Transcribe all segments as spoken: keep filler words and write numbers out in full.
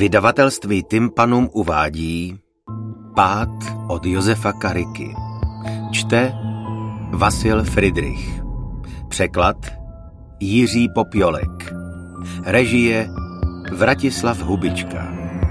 Vydavatelství Tympanum uvádí Pád od Josefa Kariky. Čte Vasil Fridrich. Překlad Jiří Popjolek. Režie Vratislav Hubička.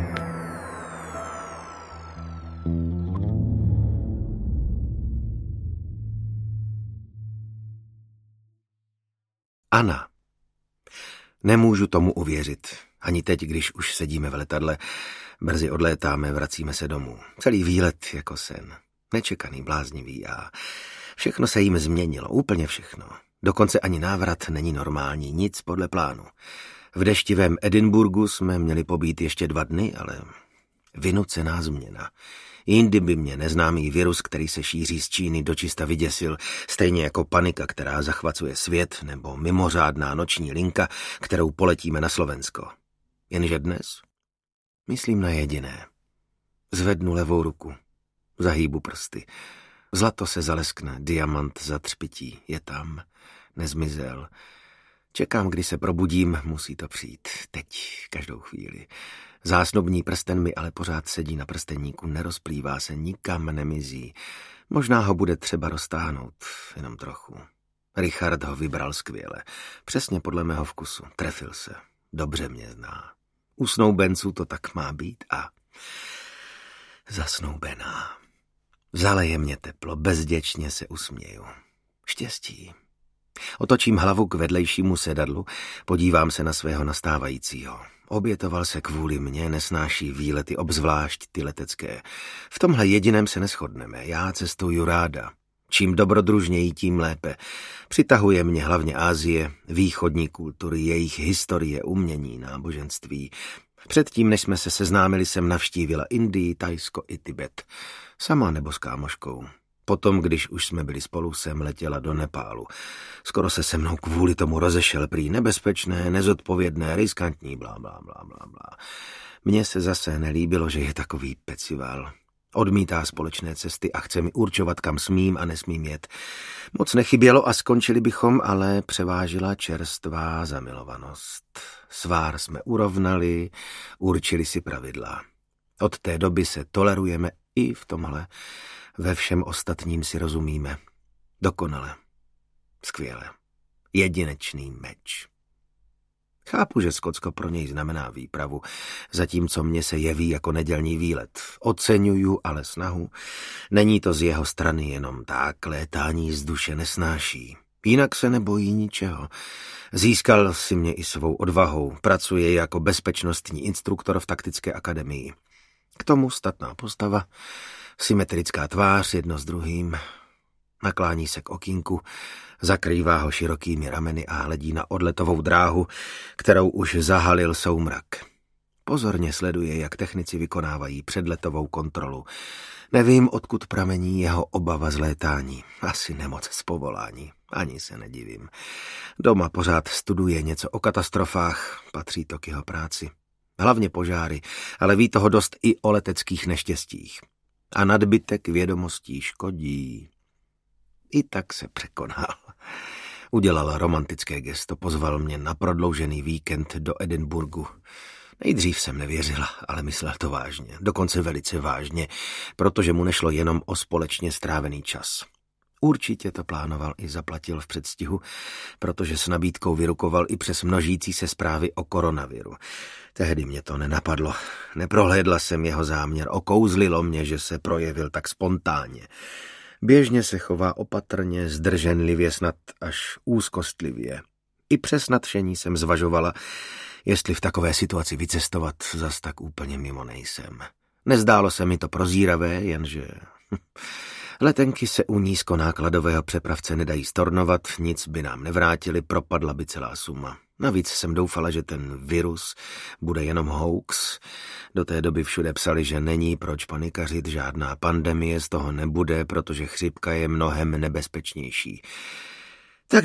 Anna. Nemůžu tomu uvěřit. Ani teď, když už sedíme v letadle, brzy odlétáme, vracíme se domů. Celý výlet jako sen. Nečekaný, bláznivý a všechno se jim změnilo, úplně všechno. Dokonce ani návrat není normální, nic podle plánu. V deštivém Edinburgu jsme měli pobít ještě dva dny, ale vynucená změna. Jindy by mě neznámý virus, který se šíří z Číny, dočista vyděsil, stejně jako panika, která zachvacuje svět, nebo mimořádná noční linka, kterou poletíme na Slovensko. Jenže dnes myslím na jediné. Zvednu levou ruku, zahýbu prsty. Zlato se zaleskne, diamant zatřpití, je tam, nezmizel. Čekám, kdy se probudím, musí to přijít. Teď, každou chvíli. Zásnubní prsten mi ale pořád sedí na prsteníku, nerozplývá se, nikam nemizí. Možná ho bude třeba roztáhnout, jenom trochu. Richard ho vybral skvěle, přesně podle mého vkusu. Trefil se, dobře mě zná. U snoubenců to tak má být a zasnoubená. Zaleje mě teplo, bezděčně se usměju. Štěstí. Otočím hlavu k vedlejšímu sedadlu, podívám se na svého nastávajícího. Obětoval se kvůli mně, nesnáší výlety, obzvlášť ty letecké. V tomhle jediném se neshodneme, já cestuju ráda. Čím dobrodružněji, tím lépe. Přitahuje mě hlavně Asie, východní kultury, jejich historie, umění, náboženství. Předtím, než jsme se seznámili, jsem navštívila Indii, Thajsko i Tibet. Sama nebo s kámoškou. Potom, když už jsme byli spolu, jsem letěla do Nepálu. Skoro se se mnou kvůli tomu rozešel, prý nebezpečné, nezodpovědné, riskantní, blá, blá, blá, blá, blá. Mně se zase nelíbilo, že je takový pecival. Odmítá společné cesty a chce mi určovat, kam smím a nesmím jet. Moc nechybělo a skončili bychom, ale převážila čerstvá zamilovanost. Svár jsme urovnali, určili si pravidla. Od té doby se tolerujeme i v tomhle. Ve všem ostatním si rozumíme. Dokonale. Skvěle. Jedinečný meč. Chápu, že Skotsko pro něj znamená výpravu, zatímco mně se jeví jako nedělní výlet. Oceňuju ale snahu. Není to z jeho strany jenom tak, létání z duše nesnáší. Jinak se nebojí ničeho. Získal si mě i svou odvahou. Pracuje jako bezpečnostní instruktor v taktické akademii. K tomu statná postava, symetrická tvář jedno s druhým. Naklání se k okýnku, zakrývá ho širokými rameny a hledí na odletovou dráhu, kterou už zahalil soumrak. Pozorně sleduje, jak technici vykonávají předletovou kontrolu. Nevím, odkud pramení jeho obava z létání. Asi nemoc z povolání. Ani se nedivím. Doma pořád studuje něco o katastrofách, patří to k jeho práci. Hlavně požáry, ale ví toho dost i o leteckých neštěstích. A nadbytek vědomostí škodí. I tak se překonal. Udělal romantické gesto, pozval mě na prodloužený víkend do Edinburgu. Nejdřív jsem nevěřila, ale myslel to vážně, dokonce velice vážně, protože mu nešlo jenom o společně strávený čas. Určitě to plánoval i zaplatil v předstihu, protože s nabídkou vyrukoval i přes množící se zprávy o koronaviru. Tehdy mě to nenapadlo. Neprohlédla jsem jeho záměr, okouzlilo mě, že se projevil tak spontánně. Běžně se chová opatrně, zdrženlivě, snad až úzkostlivě. I přes nadšení jsem zvažovala, jestli v takové situaci vycestovat, zas tak úplně mimo nejsem. Nezdálo se mi to prozíravé, jenže letenky se u nízkonákladového přepravce nedají stornovat, nic by nám nevrátili, propadla by celá suma. Navíc jsem doufala, že ten virus bude jenom hoax. Do té doby všude psali, že není proč panikařit, žádná pandemie z toho nebude, protože chřipka je mnohem nebezpečnější.